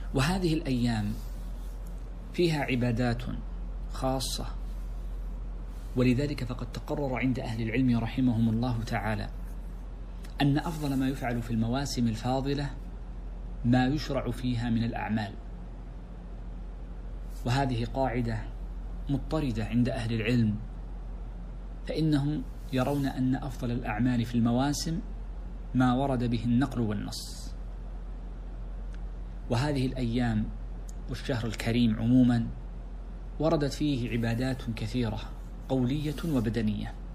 وهذه الأيام فيها عبادات خاصة، ولذلك فقد تقرر عند أهل العلم رحمهم الله تعالى أن أفضل ما يفعل في المواسم الفاضلة ما يشرع فيها من الأعمال. وهذه قاعدة مضطردة عند أهل العلم، فإنهم يرون أن أفضل الأعمال في المواسم ما ورد به النقل والنص. وهذه الأيام والشهر الكريم عموما وردت فيه عبادات كثيرة قولية وبدنية.